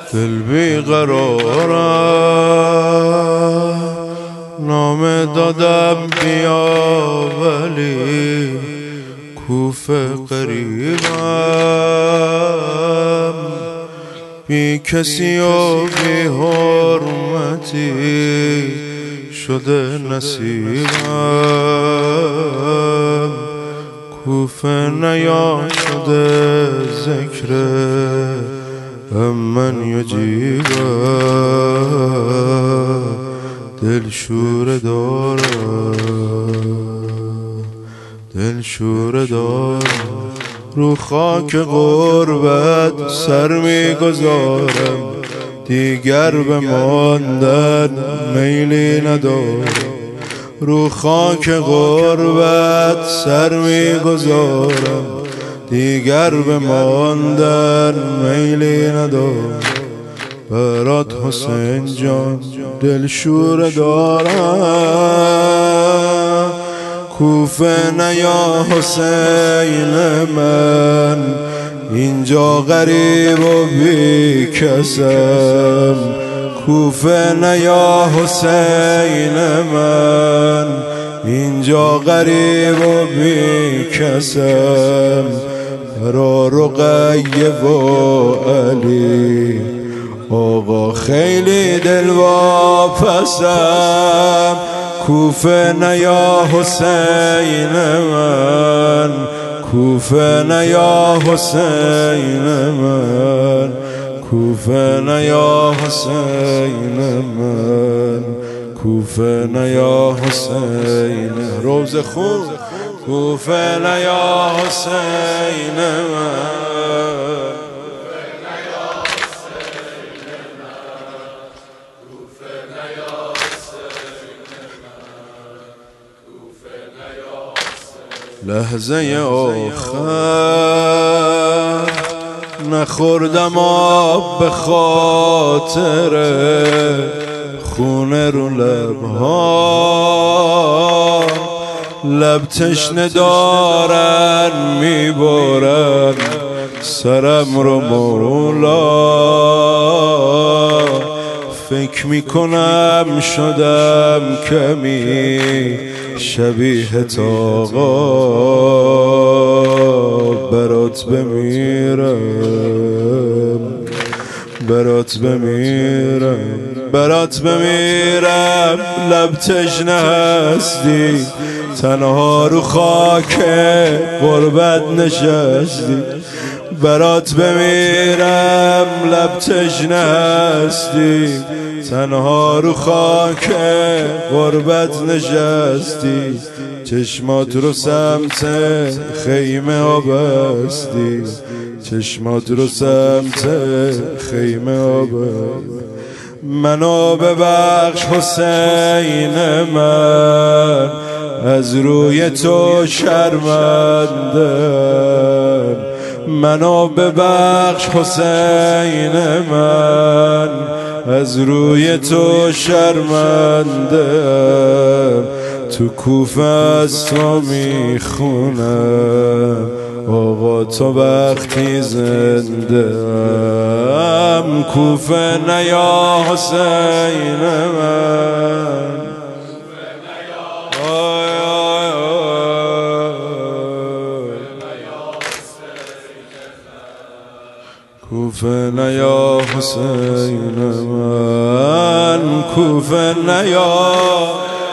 دل بیقرارم، نامه دادم بیا ولی کوفه قریبم، بی کسی و بی حرمتی شده نصیبم. کوفه نیا شده ذکر من یجیبم، دل شوره دارم، دل شوره دارم، رو خاک غربت سر میگذارم، دیگر به ماندن میلی ندارم. رو خاک غربت سر میگذارم، دیگر به ماندن میلی ندارم. برات حسین جان دل شوره دارم، کوفه نیا حسین من، اینجا غریب و بی کسم. کوفه نیا حسین من، اینجا غریب و بی کسم. برا رقیه و علی آقا خیلی دل واپسم. کوفه نیا حسین من، کوفه نیا حسین من، کوفه نیا حسین من، کوفه نیا حسین. روز خون کوفه نیا حسین من، لحظه آخر نخوردم آب به خاطر خونه رو لبها، لب تشنه دارن میبرن سرم رو مولا. فکر میکنم شدم کمی شبیه تاقا، برات بمیرم، برات بمیرم، برات بمیرم. لب تشنه هستی تنها رو خاک غربت نشستی، برات بمیرم. لب تشنه هستی تنها رو خاک غربت نشستی، چشمات رو سمت خیمه آبستی، چشمات رو سمت خیمه آبستی. منو ببخش حسین من، از روی تو شرمندم. منو ببخش حسین من، از روی تو شرمندم. تو کوفه از تو میخونم آقا تو وقتی زنده‌ام. کوفه نیا حسین من، کوفه نیا حسین من، کوفه نیا.